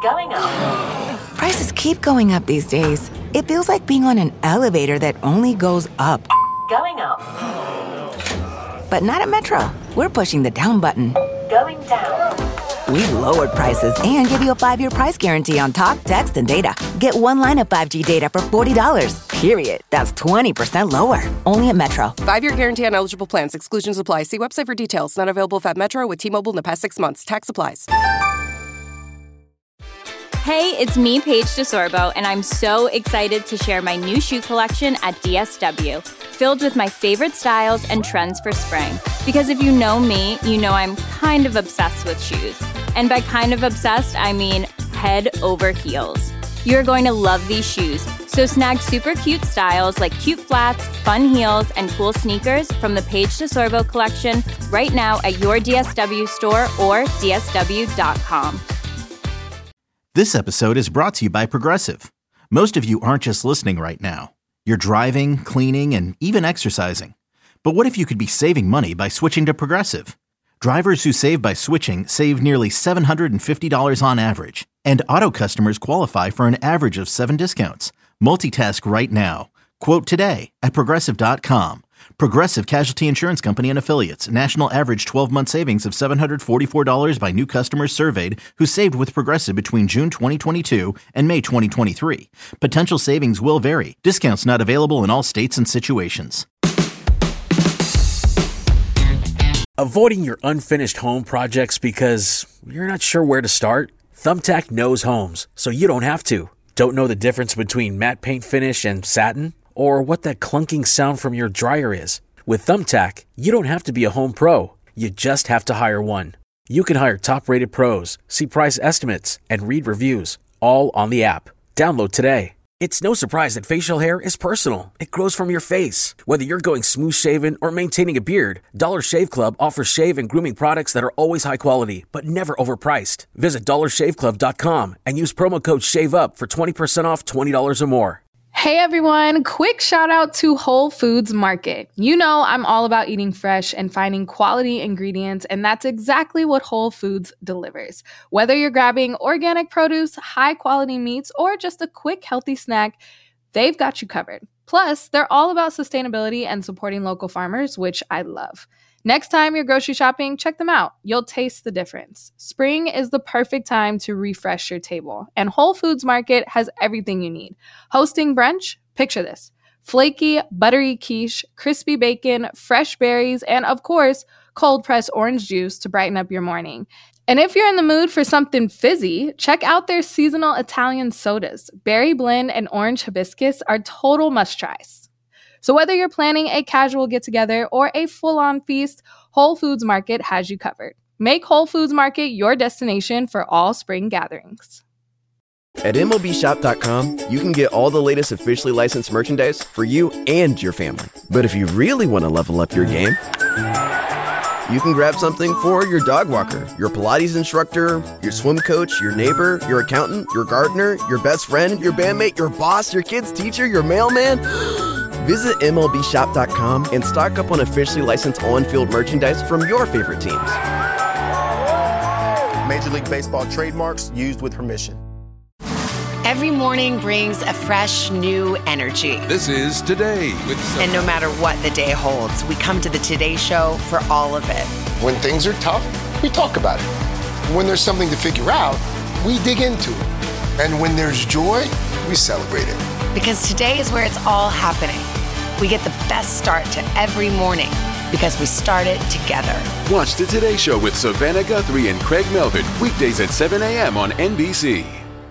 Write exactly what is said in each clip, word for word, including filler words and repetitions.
Going up. Prices keep going up these days. It feels like being on an elevator that only goes up. Going up. But not at Metro. We're pushing the down button. Going down. We've lowered prices and give you a five-year price guarantee on talk, text, and data. Get one line of five G data for forty dollars. Period. That's twenty percent lower. Only at Metro. Five-year guarantee on eligible plans. Exclusions apply. See website for details. Not available at Metro with T-Mobile in the past six months. Tax applies. Hey, it's me, Paige DeSorbo, and I'm so excited to share my new shoe collection at D S W, filled with my favorite styles and trends for spring. Because if you know me, you know I'm kind of obsessed with shoes. And by kind of obsessed, I mean head over heels. You're going to love these shoes. So snag super cute styles like cute flats, fun heels, and cool sneakers from the Paige DeSorbo collection right now at your D S W store or D S W dot com. This episode is brought to you by Progressive. Most of you aren't just listening right now. You're driving, cleaning, and even exercising. But what if you could be saving money by switching to Progressive? Drivers who save by switching save nearly seven hundred fifty dollars on average. And auto customers qualify for an average of seven discounts. Multitask right now. Quote today at Progressive dot com. Progressive Casualty Insurance Company and Affiliates. National average twelve-month savings of seven hundred forty-four dollars by new customers surveyed who saved with Progressive between June twenty twenty-two and May twenty twenty-three. Potential savings will vary. Discounts not available in all states and situations. Avoiding your unfinished home projects because you're not sure where to start? Thumbtack knows homes, so you don't have to. Don't know the difference between matte paint finish and satin? Or what that clunking sound from your dryer is? With Thumbtack, you don't have to be a home pro. You just have to hire one. You can hire top-rated pros, see price estimates, and read reviews, all on the app. Download today. It's no surprise that facial hair is personal. It grows from your face. Whether you're going smooth-shaven or maintaining a beard, Dollar Shave Club offers shave and grooming products that are always high quality, but never overpriced. Visit dollar shave club dot com and use promo code SHAVEUP for twenty percent off twenty dollars or more. Hey everyone, quick shout out to Whole Foods Market. You know I'm all about eating fresh and finding quality ingredients, and that's exactly what Whole Foods delivers. Whether you're grabbing organic produce, high quality meats, or just a quick healthy snack, they've got you covered. Plus, they're all about sustainability and supporting local farmers, which I love. Next time you're grocery shopping, check them out. You'll taste the difference. Spring is the perfect time to refresh your table, and Whole Foods Market has everything you need. Hosting brunch? Picture this. Flaky, buttery quiche, crispy bacon, fresh berries, and of course, cold-pressed orange juice to brighten up your morning. And if you're in the mood for something fizzy, check out their seasonal Italian sodas. Berry blend and orange hibiscus are total must-tries. So whether you're planning a casual get-together or a full-on feast, Whole Foods Market has you covered. Make Whole Foods Market your destination for all spring gatherings. At M L B shop dot com, you can get all the latest officially licensed merchandise for you and your family. But if you really want to level up your game, you can grab something for your dog walker, your Pilates instructor, your swim coach, your neighbor, your accountant, your gardener, your best friend, your bandmate, your boss, your kid's teacher, your mailman. Visit M L B shop dot com and stock up on officially licensed on-field merchandise from your favorite teams. Major League Baseball trademarks used with permission. Every morning brings a fresh, new energy. This is Today with Sophie. And no matter what the day holds, we come to the Today Show for all of it. When things are tough, we talk about it. When there's something to figure out, we dig into it. And when there's joy, we celebrate it. Because today is where it's all happening. We get the best start to every morning because we start it together. Watch the Today Show with Savannah Guthrie and Craig Melvin, weekdays at seven a.m. on N B C.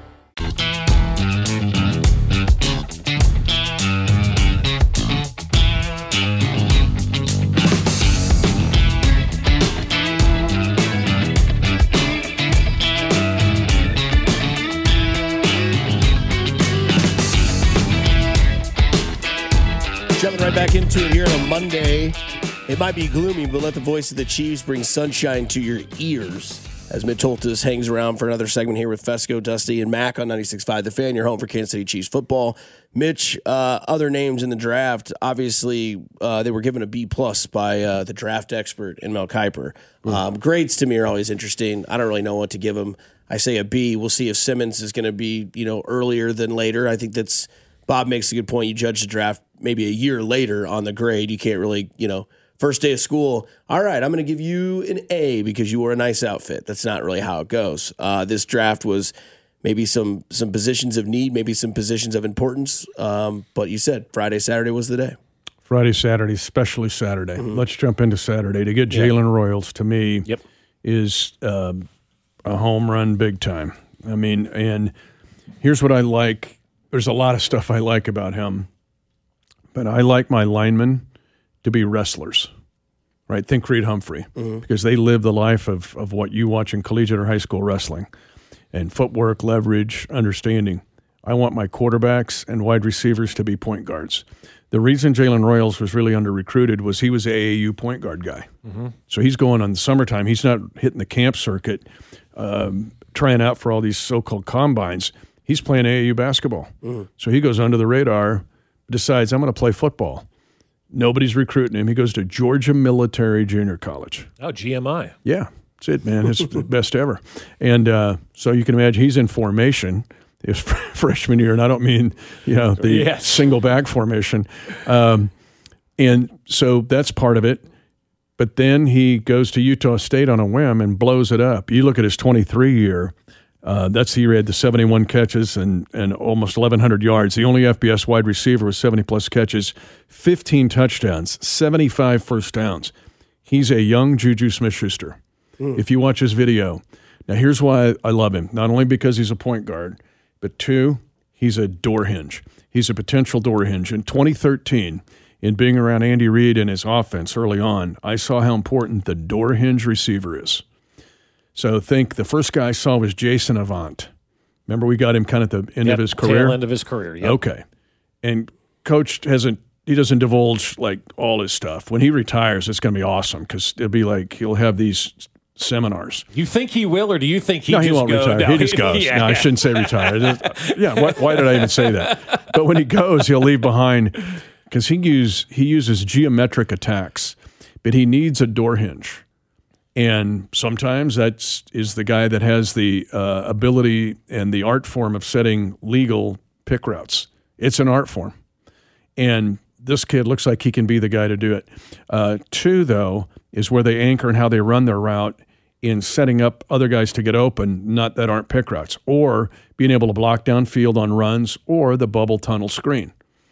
Jumping right back into it here on a Monday. It might be gloomy, but let the voice of the Chiefs bring sunshine to your ears as Mitch Holtis hangs around for another segment here with Fesco, Dusty, and Mac on ninety-six point five The Fan, your home for Kansas City Chiefs football. Mitch, uh, other names in the draft, obviously uh, they were given a B plus by uh, the draft expert in Mel Kiper. Um, grades to me are always interesting. I don't really know what to give them. I say a B. We'll see if Simmons is going to be, you know, earlier than later. I think that's Bob makes a good point. You judge the draft maybe a year later on the grade. You can't really, you know, first day of school, all right, I'm going to give you an A because you wore a nice outfit. That's not really how it goes. Uh, this draft was maybe some some positions of need, maybe some positions of importance. Um, but you said Friday, Saturday was the day. Friday, Saturday, especially Saturday. Mm-hmm. Let's jump into Saturday. To get Jalen yep. Royals, to me, yep. is uh, a home run big time. I mean, and here's what I like. There's a lot of stuff I like about him, but I like my linemen to be wrestlers, right? Think Creed Humphrey, mm-hmm. because they live the life of, of what you watch in collegiate or high school wrestling. And footwork, leverage, understanding. I want my quarterbacks and wide receivers to be point guards. The reason Jalen Royals was really under-recruited was he was an A A U point guard guy. Mm-hmm. So he's going on the summertime. He's not hitting the camp circuit, um, trying out for all these so-called combines. He's playing A A U basketball. Mm-hmm. So he goes under the radar, decides, I'm going to play football. Nobody's recruiting him. He goes to Georgia Military Junior College. Oh, G M I. Yeah. That's it, man. It's the best ever. And uh, so you can imagine he's in formation his freshman year, and I don't mean, you know, the yes. single back formation. Um, and so that's part of it. But then he goes to Utah State on a whim and blows it up. You look at his twenty-three year, uh, that's the year he had the seventy-one catches and, and almost eleven hundred yards. The only F B S wide receiver with seventy-plus catches, fifteen touchdowns, seventy-five first downs. He's a young Juju Smith-Schuster. Mm. If you watch his video. Now, here's why I love him. Not only because he's a point guard, but two, he's a door hinge. He's a potential door hinge. In twenty thirteen, in being around Andy Reid and his offense early on, I saw how important the door hinge receiver is. So think the first guy I saw was Jason Avant. Remember we got him kind of at the end yep, of his career? Tail end of his career, yep. Okay. And Coach hasn't He doesn't divulge, like, all his stuff. When he retires, it's going to be awesome because it'll be like he'll have these seminars. You think he will, or do you think he no, just he won't go, retire. No, he just goes. yeah, no, yeah. I shouldn't say retire. yeah, why, why did I even say that? But when he goes, he'll leave behind because he, use, he uses geometric attacks, but he needs a door hinge. And sometimes that's is the guy that has the uh, ability and the art form of setting legal pick routes. It's an art form. And this kid looks like he can be the guy to do it. Uh, two, though, is where they anchor and how they run their route in setting up other guys to get open, not that aren't pick routes, or being able to block downfield on runs or the bubble tunnel screen.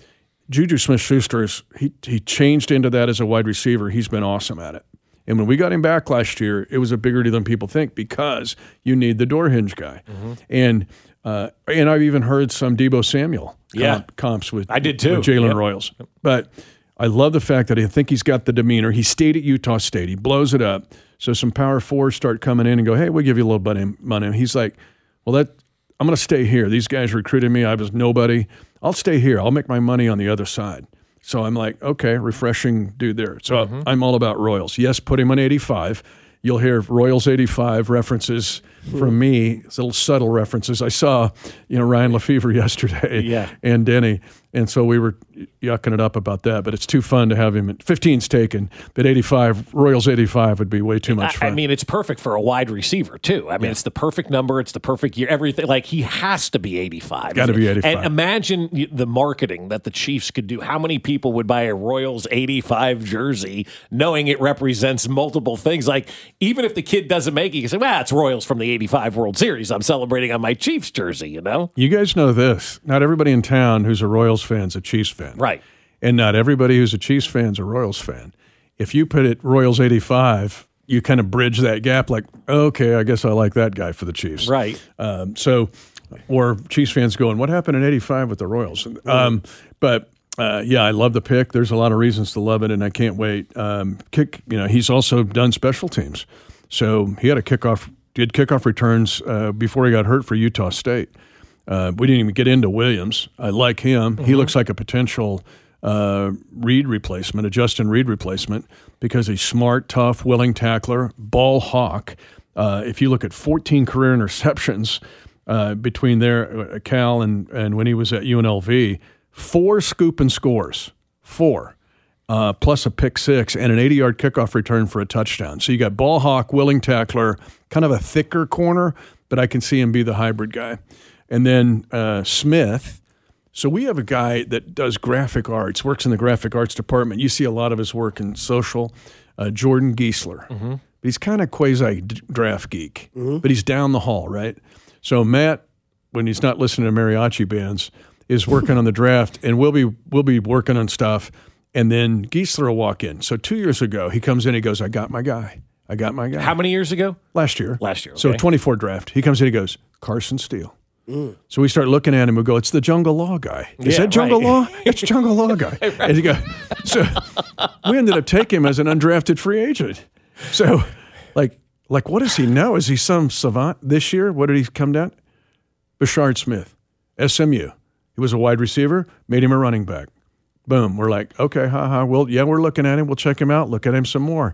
Juju Smith-Schuster, he, he changed into that as a wide receiver. He's been awesome at it. And when we got him back last year, it was a bigger deal than people think because you need the door hinge guy. Mm-hmm. And uh, and I've even heard some Deebo Samuel yeah. comp, comps with, I did too. with Jalen yep. Royals. But I love the fact that I think he's got the demeanor. He stayed at Utah State. He blows it up. So some power fours start coming in and go, hey, we'll give you a little bit of money. He's like, well, that I'm going to stay here. These guys recruited me. I was nobody. I'll stay here. I'll make my money on the other side. So I'm like, okay, refreshing dude there. So mm-hmm. I'm all about Royals. Yes, put him on eighty-five. You'll hear Royals eighty-five references from me, little subtle references. I saw, you know, Ryan Lefevre yesterday yeah. and Denny, and so we were yucking it up about that. But it's too fun to have him. At fifteen's taken, but eighty-five, Royals eighty-five would be way too much fun. I, I mean, it's perfect for a wide receiver, too. I mean, yeah. it's the perfect number. It's the perfect year. Everything. Like, he has to be eighty-five. Got to be eighty-five. And imagine the marketing that the Chiefs could do. How many people would buy a Royals eighty-five jersey knowing it represents multiple things? Like, even if the kid doesn't make it, you can say, well, it's Royals from the eighty-five World Series. I'm celebrating on my Chiefs jersey, you know? You guys know this. Not everybody in town who's a Royals fan is a Chiefs fan. Right. And not everybody who's a Chiefs fan is a Royals fan. If you put it Royals eighty-five, you kind of bridge that gap like, okay, I guess I like that guy for the Chiefs. Right. Um, so, or Chiefs fans going, what happened in eighty-five with the Royals? Um, but, uh, yeah, I love the pick. There's a lot of reasons to love it, and I can't wait. Um, kick, you know, he's also done special teams. So he had a kickoff, did kickoff returns uh, before he got hurt for Utah State. Uh, we didn't even get into Williams. I like him. Mm-hmm. He looks like a potential uh, Reed replacement, a Justin Reed replacement, because he's smart, tough, willing tackler, ball hawk. Uh, if you look at fourteen career interceptions uh, between there, uh, Cal and, and when he was at U N L V, four scoop and scores, four, uh, plus a pick six and an eighty-yard kickoff return for a touchdown. So you got ball hawk, willing tackler, kind of a thicker corner, but I can see him be the hybrid guy. And then uh, Smith. So we have a guy that does graphic arts, works in the graphic arts department. You see a lot of his work in social. Uh, Jordan Giesler. Mm-hmm. He's kind of quasi-draft geek, mm-hmm. but he's down the hall, right? So Matt, when he's not listening to mariachi bands, is working on the draft, and we'll be we'll be working on stuff, and then Giesler will walk in. So two years ago, he comes in, he goes, I got my guy. I got my guy. How many years ago? Last year. Last year, okay. So twenty-four draft. He comes in, he goes, Carson Steele. Mm. So we start looking at him and go, it's the Jungle Law guy. Is yeah, that Jungle right. Law? It's Jungle Law guy. Right. And he go, so we ended up taking him as an undrafted free agent. So, like, like, what does he know? Is he some savant this year? What did he come down? Bashard Smith, S M U. He was a wide receiver, made him a running back. Boom. We're like, okay, haha. Well, yeah, we're looking at him. We'll check him out. Look at him some more.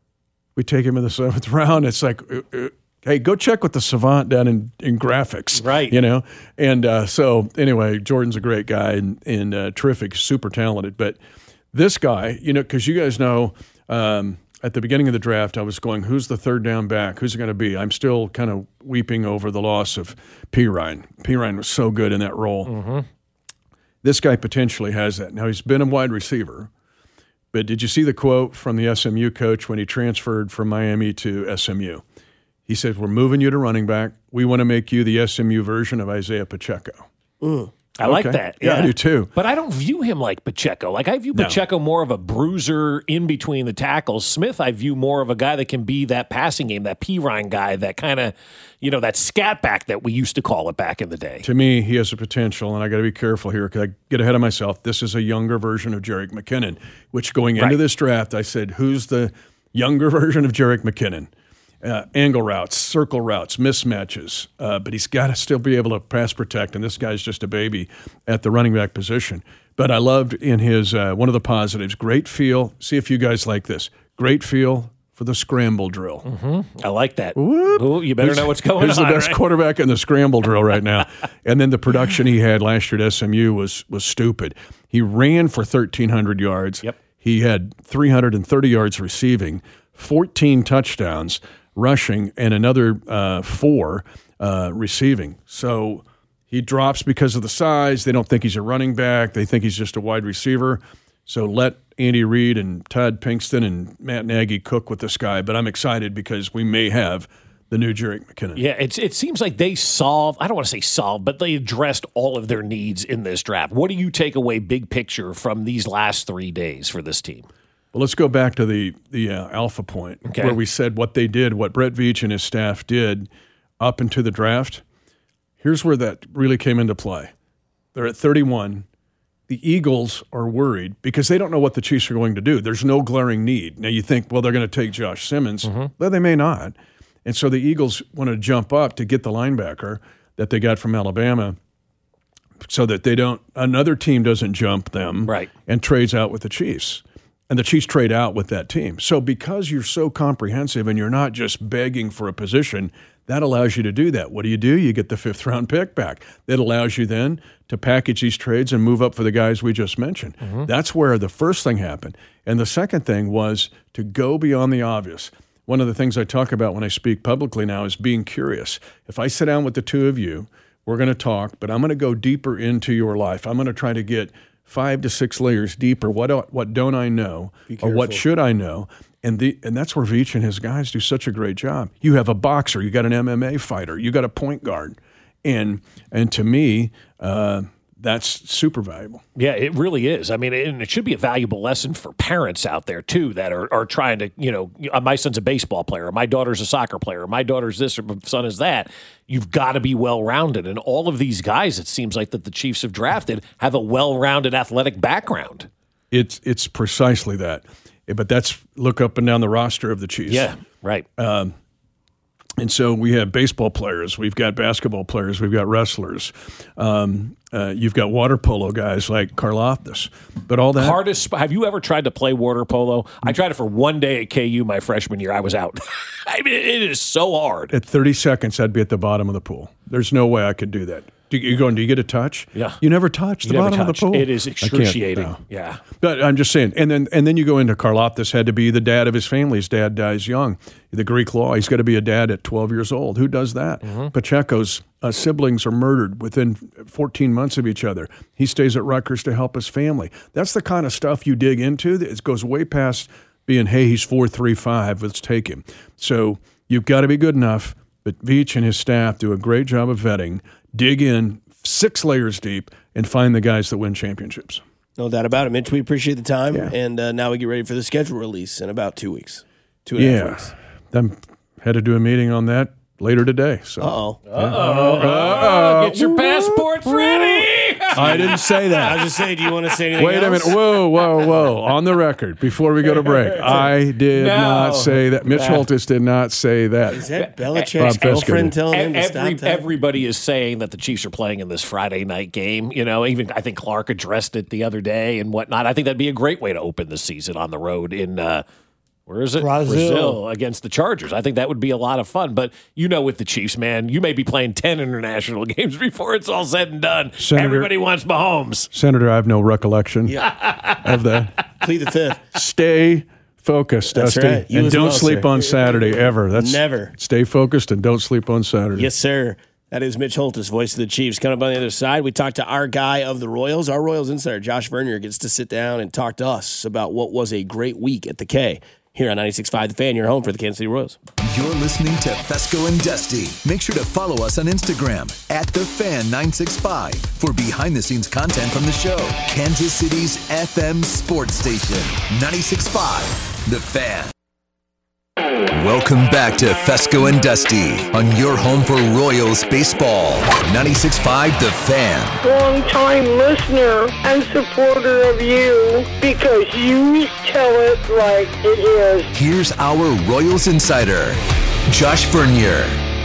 We take him in the seventh round. It's like, uh, uh, hey, go check with the savant down in, in graphics. Right. You know? And uh, so, anyway, Jordan's a great guy and, and uh, terrific, super talented. But this guy, you know, because you guys know, um, at the beginning of the draft, I was going, who's the third down back? Who's it going to be? I'm still kind of weeping over the loss of Perine. Perine was so good in that role. Mm-hmm. This guy potentially has that. Now, he's been a wide receiver. But did you see the quote from the S M U coach when he transferred from Miami to S M U? He said, we're moving you to running back. We want to make you the S M U version of Isaiah Pacheco. Mm. I okay. like that. Yeah. yeah, I do too. But I don't view him like Pacheco. Like I view no. Pacheco more of a bruiser in between the tackles. Smith, I view more of a guy that can be that passing game, that Perine guy, that kind of, you know, that scat back that we used to call it back in the day. To me, he has a potential, and I got to be careful here because I get ahead of myself. This is a younger version of Jerick McKinnon, which going into right. this draft, I said, who's the younger version of Jerick McKinnon? Uh, angle routes, circle routes, mismatches, uh, but he's got to still be able to pass protect, and this guy's just a baby at the running back position. But I loved in his, uh, one of the positives, great feel. See if you guys like this. Great feel for the scramble drill. Mm-hmm. I like that. Ooh, you better who's, know what's going who's on. Who's the best right? quarterback in the scramble drill right now? And then the production he had last year at S M U was was stupid. He ran for thirteen hundred yards. Yep. He had three hundred thirty yards receiving, fourteen touchdowns rushing, and another uh, four uh, receiving. So he drops because of the size. They don't think he's a running back. They think he's just a wide receiver. So let Andy Reid and Todd Pinkston and Matt Nagy cook with this guy. But I'm excited because we may have the new Jerick McKinnon. Yeah, it's, it seems like they solved, I don't want to say solved, but they addressed all of their needs in this draft. What do you take away big picture from these last three days for this team? Well, let's go back to the the uh, alpha point okay. where we said what they did, what Brett Veach and his staff did up into the draft. Here's where that really came into play. They're at thirty-one. The Eagles are worried because they don't know what the Chiefs are going to do. There's no glaring need. Now you think, well, they're going to take Josh Simmons. Mm-hmm. Well, they may not. And so the Eagles want to jump up to get the linebacker that they got from Alabama so that they don't another team doesn't jump them right. and trades out with the Chiefs. And the Chiefs trade out with that team. So because you're so comprehensive and you're not just begging for a position, that allows you to do that. What do you do? You get the fifth-round pick back. That allows you then to package these trades and move up for the guys we just mentioned. Mm-hmm. That's where the first thing happened. And the second thing was to go beyond the obvious. One of the things I talk about when I speak publicly now is being curious. If I sit down with the two of you, we're going to talk, but I'm going to go deeper into your life. I'm going to try to get five to six layers deeper. What what don't I know, or what should I know? And the and that's where Veach and his guys do such a great job. You have a boxer, you got an M M A fighter, you got a point guard, and and to me, uh, that's super valuable. Yeah, it really is. I mean, and it should be a valuable lesson for parents out there too that are, are trying to, you know, my son's a baseball player, my daughter's a soccer player, my daughter's this, or my son is that. You've got to be well-rounded. And all of these guys, it seems like that the Chiefs have drafted, have a well-rounded athletic background. It's it's precisely that. But that's look up and down the roster of the Chiefs. Yeah, right. Um, And so we have baseball players, we've got basketball players, we've got wrestlers. Um, uh, you've got water polo guys like Karlaftis. But all that hardest. Have you ever tried to play water polo? I tried it for one day at K U my freshman year. I was out. I mean, it is so hard. At thirty seconds, I'd be at the bottom of the pool. There's no way I could do that. Do you going? Do you get a touch? Yeah. You never touch the You never bottom touch. of the pool. It is I can't, excruciating. no. Yeah. But I'm just saying. And then and then you go into Karlaftis had to be the dad of his family. His dad dies young. The Greek law. He's got to be a dad at twelve years old. Who does that? Mm-hmm. Pacheco's uh, siblings are murdered within fourteen months of each other. He stays at Rutgers to help his family. That's the kind of stuff you dig into. It goes way past being, hey, he's four three five. Let's take him. So you've got to be good enough. But Veach and his staff do a great job of vetting. Dig in six layers deep and find the guys that win championships. No doubt about it, Mitch. We appreciate the time, Yeah. and uh, now we get ready for the schedule release in about two weeks. Two and a half Yeah. weeks. I'm had to do a meeting on that later today. So. Uh-oh. Uh-oh. Uh-oh. Get your passports ready. I didn't say that. I was just saying, do you want to say anything Wait a else? minute. Whoa, whoa, whoa. On the record, before we go to break, I did No. not say that. Mitch Holtis did not say that. Is that Bob Belichick's Feskin girlfriend did. telling him to Every, stop that? everybody is saying that the Chiefs are playing in this Friday night game. You know, even I think Clark addressed it the other day and whatnot. I think that'd be a great way to open the season on the road in uh, where is it? Brazil. against the Chargers. I think that would be a lot of fun. But you know, with the Chiefs, man, you may be playing ten international games before it's all said and done. Senator- Everybody wants Mahomes. Senator, I have no recollection of that. Plead the fifth. Stay focused, That's Dusty. right. You And as don't well, sleep sir. on Saturday ever. That's Never. Stay focused and don't sleep on Saturday. Yes, sir. That is Mitch Holtis, voice of the Chiefs. Coming up on the other side, we talked to our guy of the Royals. Our Royals insider, Josh Vernier, gets to sit down and talk to us about what was a great week at the K. Here on ninety-six point five The Fan, your home for the Kansas City Royals. You're listening to Fesco and Dusty. Make sure to follow us on Instagram at The Fan nine six five for behind-the-scenes content from the show. Kansas City's F M sports station, ninety-six point five The Fan. Welcome back to Fesco and Dusty on your home for Royals baseball, ninety-six point five The Fan. Long-time listener and supporter of you because you tell it like it is. Here's our Royals insider, Josh Vernier.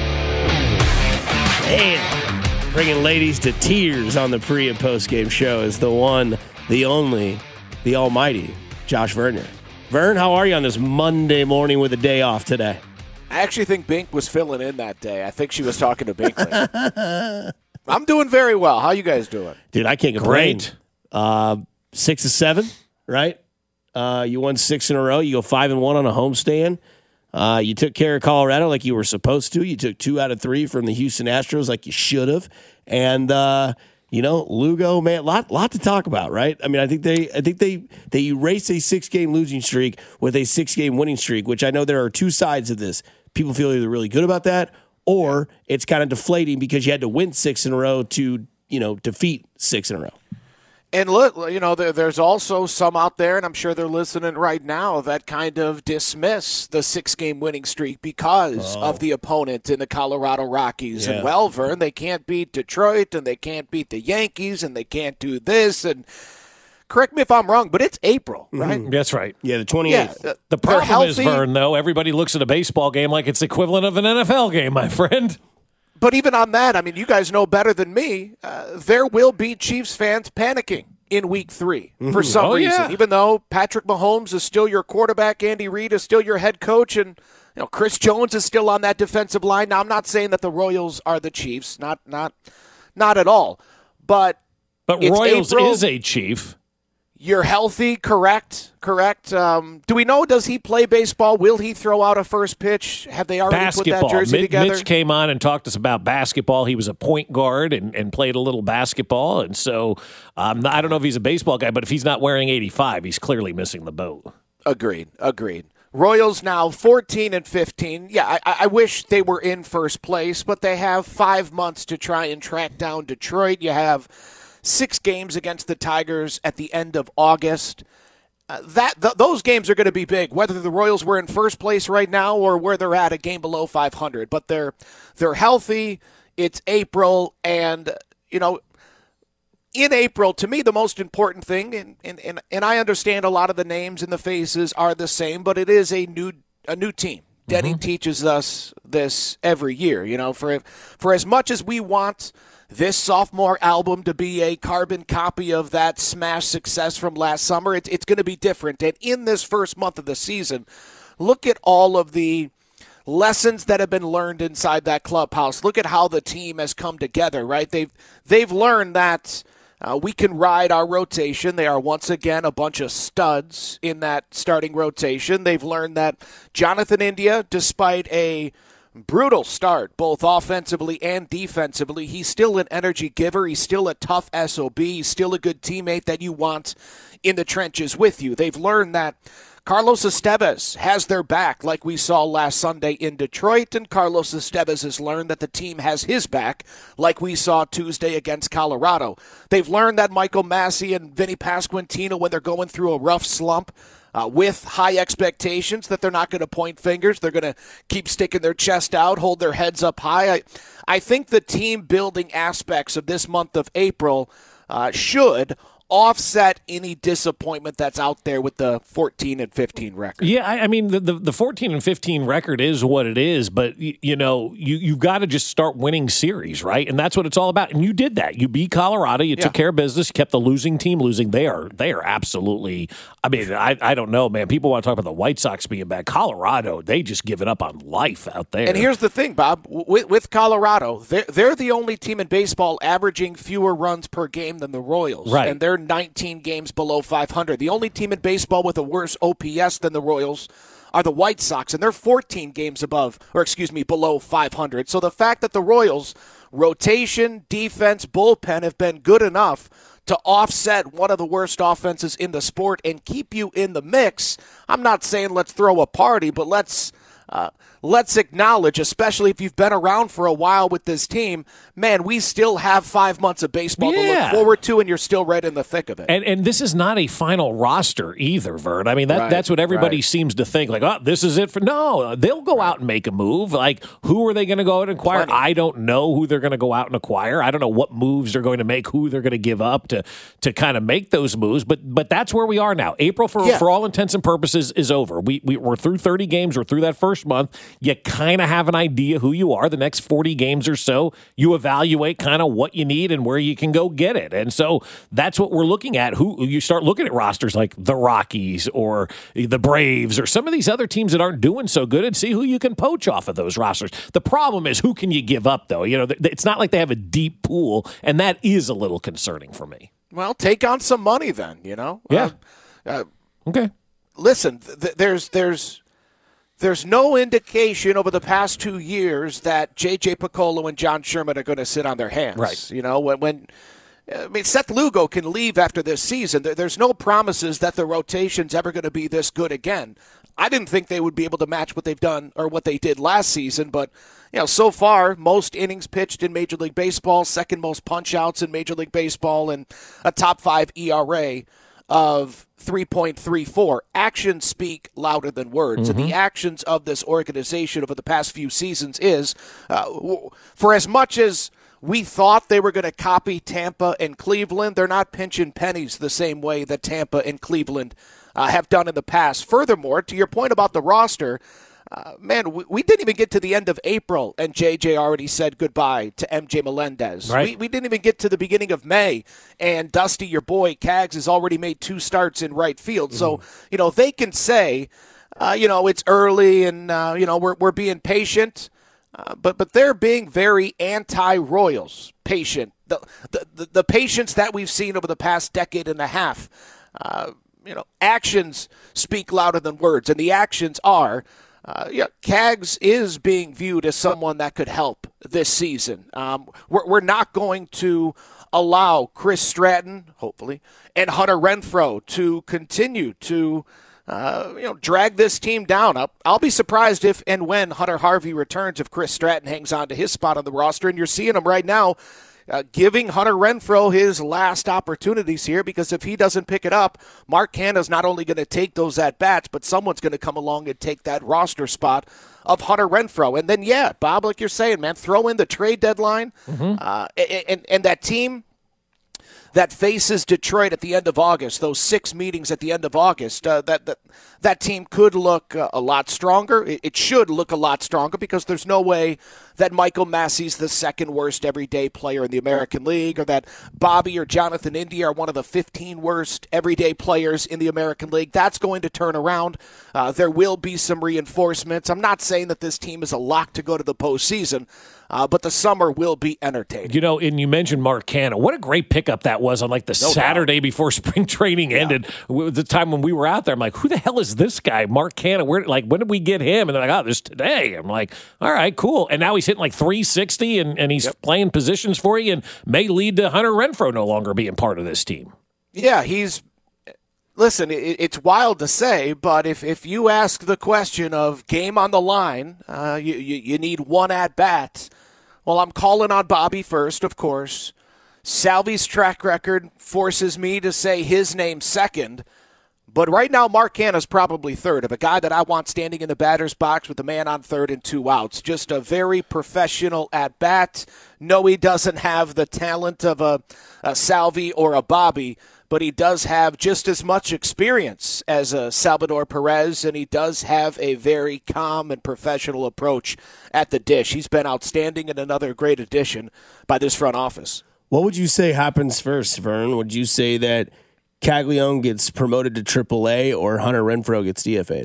Man, bringing ladies to tears on the pre- and post-game show is the one, the only, the almighty Josh Vernier. Vern, how are you on this Monday morning with a day off today? I actually think Bink was filling in that day. I think she was talking to Binkley. I'm doing very well. How you guys doing? Dude, I can't complain. Great. Uh, six to seven, right? Uh, you won six in a row. You go five and one on a homestand. Uh, you took care of Colorado like you were supposed to. You took two out of three from the Houston Astros like you should have. And uh, you know, Lugo, man, lot lot to talk about, right? I mean, I think they I think they they erase a six game losing streak with a six game winning streak, which I know there are two sides of this. People feel either really good about that, or it's kind of deflating because you had to win six in a row to, you know, defeat six in a row. And look, you know, there, there's also some out there, and I'm sure they're listening right now, that kind of dismiss the six-game winning streak because Oh. of the opponent in the Colorado Rockies. Yeah. And, well, Vern, they can't beat Detroit, and they can't beat the Yankees, and they can't do this. And correct me if I'm wrong, but it's April, right? That's right. Yeah, the twenty-eighth. Yeah, uh, The they're problem is, healthy. Vern, though, everybody looks at a baseball game like it's equivalent of an N F L game, my friend. But even on that, I mean, you guys know better than me, uh, there will be Chiefs fans panicking in week three for some Oh, reason. yeah. Even though Patrick Mahomes is still your quarterback, Andy Reid is still your head coach, and you know Chris Jones is still on that defensive line. Now, I'm not saying that the Royals are the Chiefs, not not not at all. But But it's Royals April. is a Chief. You're healthy, correct? Correct. Um, do we know? Does he play baseball? Will he throw out a first pitch? Have they already Basketball. put that jersey Mi- together? Mitch came on and talked to us about basketball. He was a point guard and, and played a little basketball. And so um, I don't know if he's a baseball guy, but if he's not wearing eighty-five, he's clearly missing the boat. Agreed. Agreed. Royals now fourteen and fifteen. Yeah, I, I wish they were in first place, but they have five months to try and track down Detroit. You have six games against the Tigers at the end of August. Uh, that th- those games are going to be big, whether the Royals were in first place right now or where they're at, a game below five hundred. But they're they're healthy. It's April, and you know. In April, to me, the most important thing, and, and, and, and I understand a lot of the names and the faces are the same, but it is a new a new team. Denny Mm-hmm. teaches us this every year. You know, for for as much as we want this sophomore album to be a carbon copy of that smash success from last summer, it, it's going to be different. And in this first month of the season, look at all of the lessons that have been learned inside that clubhouse. Look at how the team has come together, right? They've they've learned that uh, we can ride our rotation. They are once again a bunch of studs in that starting rotation. They've learned that Jonathan India, despite a brutal start, both offensively and defensively, he's still an energy giver. He's still a tough S O B. He's still a good teammate that you want in the trenches with you. They've learned that Carlos Estevez has their back like we saw last Sunday in Detroit, and Carlos Estevez has learned that the team has his back like we saw Tuesday against Colorado. They've learned that Michael Massey and Vinny Pasquantino, when they're going through a rough slump, Uh, with high expectations, that they're not going to point fingers. They're going to keep sticking their chest out, hold their heads up high. I, I think the team-building aspects of this month of April uh, should offset any disappointment that's out there with the fourteen and fifteen record. Yeah, I, I mean, the, the the fourteen and fifteen record is what it is, but, you, you know, you, you've got to just start winning series, right? And that's what it's all about. And you did that. You beat Colorado. You Yeah. took care of business. You kept the losing team losing. They are they are absolutely, I mean, I, I don't know, man. People want to talk about the White Sox being bad. Colorado, they just given up on life out there. And here's the thing, Bob. With, with Colorado, they're, they're the only team in baseball averaging fewer runs per game than the Royals. Right. And they're nineteen games below five hundred. The only team in baseball with a worse O P S than the Royals are the White Sox, and they're fourteen games above, or excuse me, below five hundred. So the fact that the Royals' rotation, defense, bullpen have been good enough to offset one of the worst offenses in the sport and keep you in the mix, I'm not saying let's throw a party, but let's uh, let's acknowledge, especially if you've been around for a while with this team, man, we still have five months of baseball to Yeah. look forward to, and you're still right in the thick of it. And and this is not a final roster either, Vern. I mean, that, Right, that's what everybody right. seems to think. Like, oh, this is it for. No, they'll go out and make a move. Like, who are they going to go out and acquire? Plenty. I don't know who they're going to go out and acquire. I don't know what moves they're going to make, who they're going to give up to to kind of make those moves. But but that's where we are now. April, for, Yeah. for all intents and purposes, is over. We, we, we're through thirty games. We're through that first month. You kind of have an idea who you are. The next forty games or so, you evaluate kind of what you need and where you can go get it. And so that's what we're looking at. Who you start looking at rosters like the Rockies or the Braves or some of these other teams that aren't doing so good, and see who you can poach off of those rosters. The problem is, who can you give up, though? You know, th- it's not like they have a deep pool, and that is a little concerning for me. Well, take on some money then, you know? Yeah. Uh, uh, Okay. listen, th- there's there's there's no indication over the past two years that J J Piccolo and John Sherman are going to sit on their hands. Right. You know, when when I mean, Seth Lugo can leave after this season. There, there's no promises that the rotation's ever going to be this good again. I didn't think they would be able to match what they've done or what they did last season, but you know, so far, most innings pitched in Major League Baseball, second most punch-outs in Major League Baseball, and a top five E R A of three point three four. Actions speak louder than words, Mm-hmm. and the actions of this organization over the past few seasons is, uh, for as much as we thought they were going to copy Tampa and Cleveland, they're not pinching pennies the same way that Tampa and Cleveland uh, have done in the past. Furthermore, to your point about the roster, Uh, man, we, we didn't even get to the end of April, and J J already said goodbye to M J Melendez. Right. We, we didn't even get to the beginning of May, and Dusty, your boy, Cags, has already made two starts in right field. So, you know, they can say, uh, you know, it's early and, uh, you know, we're, we're being patient, uh, but but they're being very anti-Royals patient. The, the, the, the patience that we've seen over the past decade and a half, uh, you know, actions speak louder than words, and the actions are, Uh, yeah, Cags is being viewed as someone that could help this season. Um, we're, we're not going to allow Chris Stratton, hopefully, and Hunter Renfroe to continue to, uh, you know, drag this team down. I'll, I'll be surprised if and when Hunter Harvey returns if Chris Stratton hangs on to his spot on the roster, and you're seeing him right now. Uh, giving Hunter Renfroe his last opportunities here, because if he doesn't pick it up, Mark Canha's not only going to take those at-bats, but someone's going to come along and take that roster spot of Hunter Renfroe. And then, yeah, Bob, like you're saying, man, throw in the trade deadline, Mm-hmm. uh, and, and, and that team that faces Detroit at the end of August, those six meetings at the end of August, uh, that, that that team could look uh, a lot stronger. It, it should look a lot stronger because there's no way that Michael Massey's the second worst everyday player in the American League, or that Bobby or Jonathan India are one of the fifteen worst everyday players in the American League. That's going to turn around. Uh, there will be some reinforcements. I'm not saying that this team is a lock to go to the postseason, uh, but the summer will be entertaining. You know, and you mentioned Mark Canha. What a great pickup that was on like the No Saturday doubt. before spring training ended. Yeah. The time when we were out there, I'm like, who the hell is this guy, Mark Canha? Where, like, when did we get him? And they're like, oh, this today. I'm like, all right, cool. And now he's hitting like three sixty, and, and he's yep. playing positions for you, and may lead to Hunter Renfroe no longer being part of this team. Yeah, he's. Listen, it, it's wild to say, but if, if you ask the question of game on the line, uh, you, you you need one at bat. Well, I'm calling on Bobby first, of course. Salvy's track record forces me to say his name second. But right now, Mark Canha is probably third, of a guy that I want standing in the batter's box with a man on third and two outs. Just a very professional at-bat. No, he doesn't have the talent of a, a Salvy or a Bobby, but he does have just as much experience as a Salvador Perez, and he does have a very calm and professional approach at the dish. He's been outstanding and another great addition by this front office. What would you say happens first, Vern? Would you say that Caglione gets promoted to triple A or Hunter Renfroe gets D F A'd?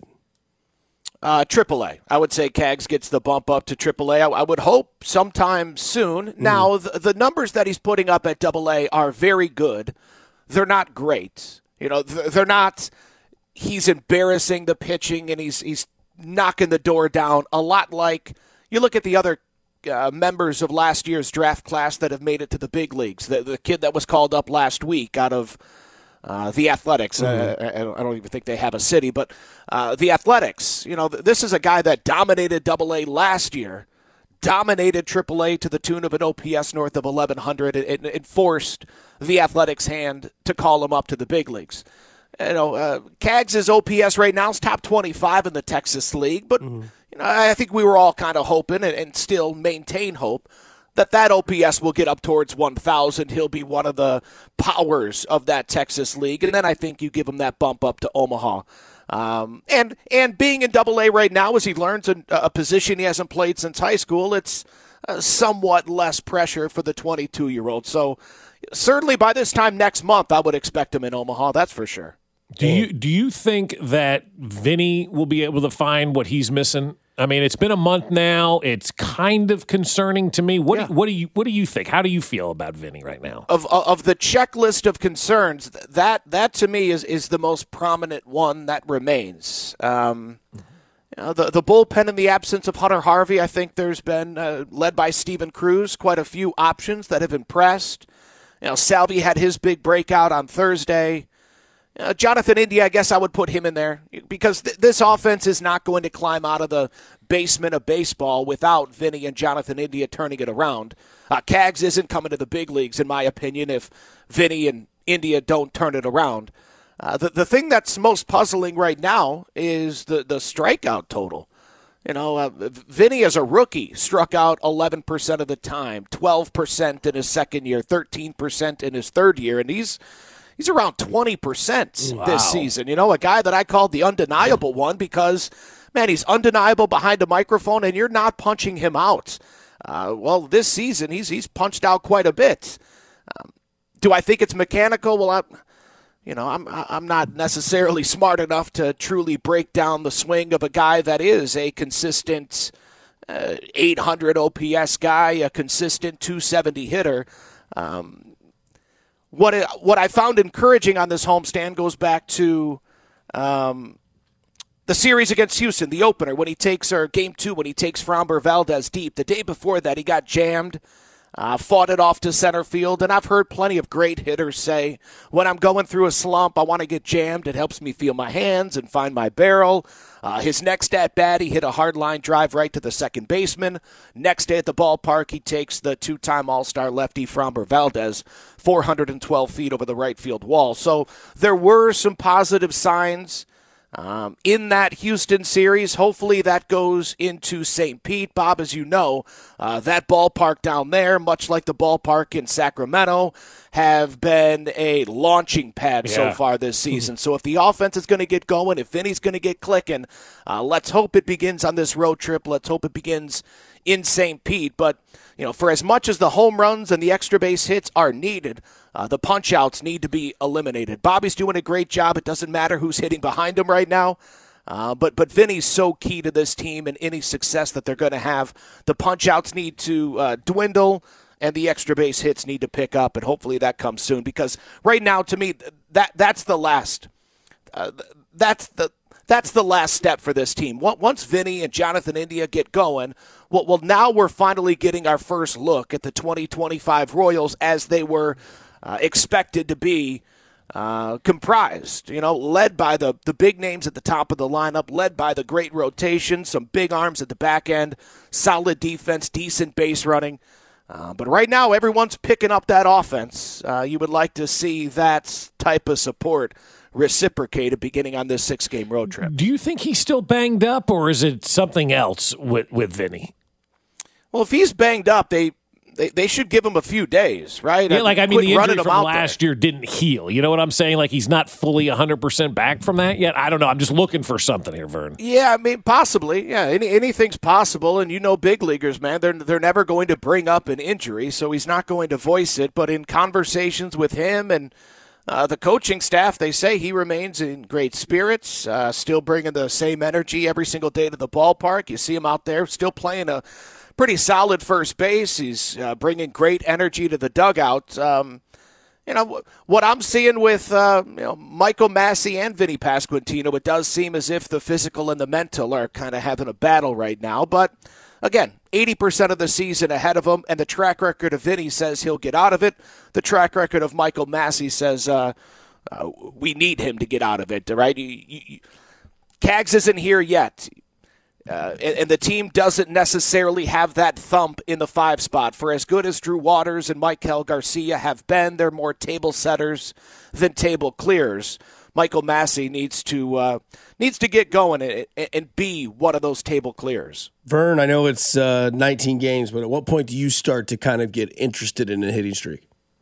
Uh, triple A. I would say Cags gets the bump up to triple A. I, I would hope sometime soon. Mm-hmm. Now, the, the numbers that he's putting up at double A are very good. They're not great. You know, they're not, he's embarrassing the pitching and he's he's knocking the door down a lot like, you look at the other uh, members of last year's draft class that have made it to the big leagues. The, the kid that was called up last week out of uh, the Athletics. Mm-hmm. Uh, I, I don't even think they have a city, but uh, the Athletics. You know, this is a guy that dominated double A last year, dominated triple A to the tune of an O P S north of eleven hundred. It, it, it forced the Athletics' hand to call him up to the big leagues. You know, uh, Cags' O P S right now is top twenty-five in the Texas League, but mm-hmm. you know, I think we were all kind of hoping and, and still maintain hope that that O P S will get up towards one thousand. He'll be one of the powers of that Texas League, and then I think you give him that bump up to Omaha. Um, and and being in double A right now as he learns a, a position he hasn't played since high school, it's uh, somewhat less pressure for the twenty-two-year-old. So certainly by this time next month, I would expect him in Omaha, that's for sure. Do you do you think that Vinny will be able to find what he's missing? I mean, it's been a month now. It's kind of concerning to me. What yeah. do, what do you what do you think? How do you feel about Vinny right now? Of of the checklist of concerns, that that to me is is the most prominent one that remains. Um, you know, the the bullpen in the absence of Hunter Harvey, I think there's been uh, led by Steven Cruz, quite a few options that have impressed. You know, Salvy had his big breakout on Thursday. Uh, Jonathan India, I guess I would put him in there because th- this offense is not going to climb out of the basement of baseball without Vinny and Jonathan India turning it around. Uh, Cags isn't coming to the big leagues, in my opinion, if Vinny and India don't turn it around. Uh, the, the thing that's most puzzling right now is the, the strikeout total. You know, uh, Vinny as a rookie struck out eleven percent of the time, twelve percent in his second year, thirteen percent in his third year, and he's He's around twenty percent wow. this season. You know, a guy that I called the undeniable one because, man, he's undeniable behind a microphone and you're not punching him out. Uh, well, this season he's he's punched out quite a bit. Um, do I think it's mechanical? Well, I, you know, I'm I'm not necessarily smart enough to truly break down the swing of a guy that is a consistent uh, eight hundred O P S guy, a consistent two seventy hitter. Um What it, what I found encouraging on this homestand goes back to um, the series against Houston, the opener, when he takes, or game two, when he takes Framber Valdez deep. The day before that, he got jammed, uh, fought it off to center field, and I've heard plenty of great hitters say, when I'm going through a slump, I want to get jammed. It helps me feel my hands and find my barrel. Uh, his next at-bat, he hit a hard line drive right to the second baseman. Next day at the ballpark, he takes the two-time All-Star lefty Framber Valdez four hundred twelve feet over the right field wall. So there were some positive signs Um, in that Houston series, hopefully that goes into Saint Pete. Bob, as you know, uh, that ballpark down there, much like the ballpark in Sacramento, have been a launching pad so Yeah. far this season. So if the offense is going to get going, if Vinny's going to get clicking, uh, let's hope it begins on this road trip. Let's hope it begins in Saint Pete. But, you know, for as much as the home runs and the extra base hits are needed, uh, the punch-outs need to be eliminated. Bobby's doing a great job. It doesn't matter who's hitting behind him right now. Uh, but but Vinny's so key to this team and any success that they're going to have. The punch-outs need to uh, dwindle, and the extra base hits need to pick up, and hopefully that comes soon. Because right now, to me, that that's the last. Uh, that's the that's the last step for this team. Once Vinny and Jonathan India get going, well, well, now we're finally getting our first look at the twenty twenty-five Royals as they were uh, expected to be. Uh, comprised, you know, led by the, the big names at the top of the lineup, led by the great rotation, some big arms at the back end, solid defense, decent base running. Uh, but right now, everyone's picking up that offense. Uh, you would like to see that type of support reciprocated beginning on this six-game road trip. Do you think he's still banged up, or is it something else with, with Vinny? Well, if he's banged up, they They, they should give him a few days, right? Yeah, like, I mean, Quit the running injury him from out last year didn't heal. You know what I'm saying? Like, he's not fully one hundred percent back from that yet. I don't know. I'm just looking for something here, Vern. Yeah, I mean, possibly. Yeah, any, anything's possible. And you know big leaguers, man, they're, they're never going to bring up an injury, so he's not going to voice it. But in conversations with him and uh, the coaching staff, they say he remains in great spirits, uh, still bringing the same energy every single day to the ballpark. You see him out there still playing a pretty solid first base. He's uh, bringing great energy to the dugout. Um, you know, what I'm seeing with uh, you know Michael Massey and Vinny Pasquantino, it does seem as if the physical and the mental are kind of having a battle right now. But, again, eighty percent of the season ahead of him, and the track record of Vinny says he'll get out of it. The track record of Michael Massey says uh, uh, we need him to get out of it, right? You, you, you, Cags isn't here yet. Uh, and, and the team doesn't necessarily have that thump in the five spot. For as good as Drew Waters and Maikel Garcia have been, they're more table setters than table clears. Michael Massey needs to uh, needs to get going and, and be one of those table clears. Vern, I know it's uh, nineteen games, but at what point do you start to kind of get interested in a hitting streak?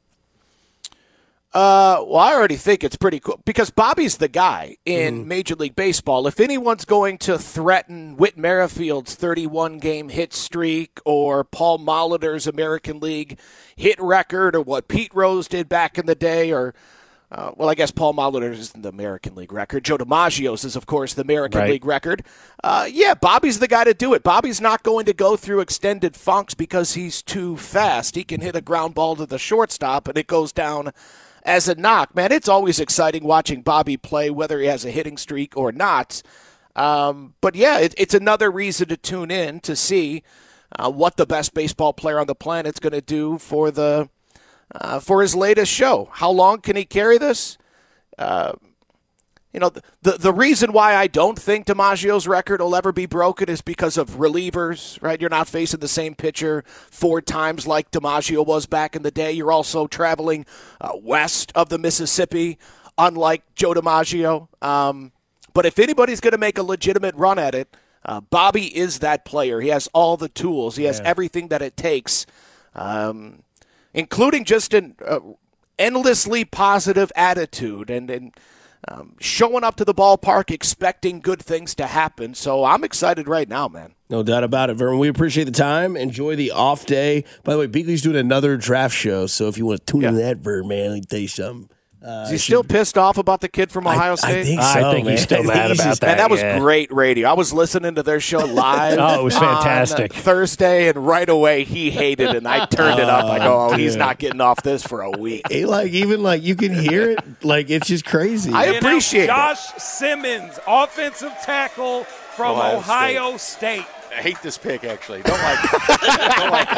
Uh, well, I already think it's pretty cool because Bobby's the guy in mm-hmm. Major League Baseball. If anyone's going to threaten Whit Merrifield's thirty-one game hit streak or Paul Molitor's American League hit record or what Pete Rose did back in the day or, uh, well, I guess Paul Molitor's isn't the American League record. Joe DiMaggio's is, of course, the American right. League record. Uh, yeah, Bobby's the guy to do it. Bobby's not going to go through extended funks because he's too fast. He can hit a ground ball to the shortstop and it goes down as a knock. Man, it's always exciting watching Bobby play, whether he has a hitting streak or not. Um, but, yeah, it, it's another reason to tune in to see uh, what the best baseball player on the planet's going to do for the uh, for his latest show. How long can he carry this? Uh, you know, the the reason why I don't think DiMaggio's record will ever be broken is because of relievers, right? You're not facing the same pitcher four times like DiMaggio was back in the day. You're also traveling uh, west of the Mississippi, unlike Joe DiMaggio. Um, but if anybody's going to make a legitimate run at it, uh, Bobby is that player. He has all the tools. He has yeah. everything that it takes, um, including just an uh, endlessly positive attitude and and. Um, showing up to the ballpark, expecting good things to happen. So I'm excited right now, man. No doubt about it, Vern. We appreciate the time. Enjoy the off day. By the way, Beakley's doing another draft show, so if you want to tune yeah. in to that, Vern, man, let me tell you something. Uh, Is he still pissed off about the kid from Ohio I, State? I think so, I think man. he's still mad about just, that. And that was yeah. great radio. I was listening to their show live. Oh, it was fantastic. On Thursday, and right away he hated it, and I turned it up. I go, oh, he's not getting off this for a week. Hey, like even like you can hear it. Like it's just crazy. I appreciate Josh it. Josh Simmons, offensive tackle from Ohio, Ohio State. State. I hate this pick, actually. Don't like it. Don't like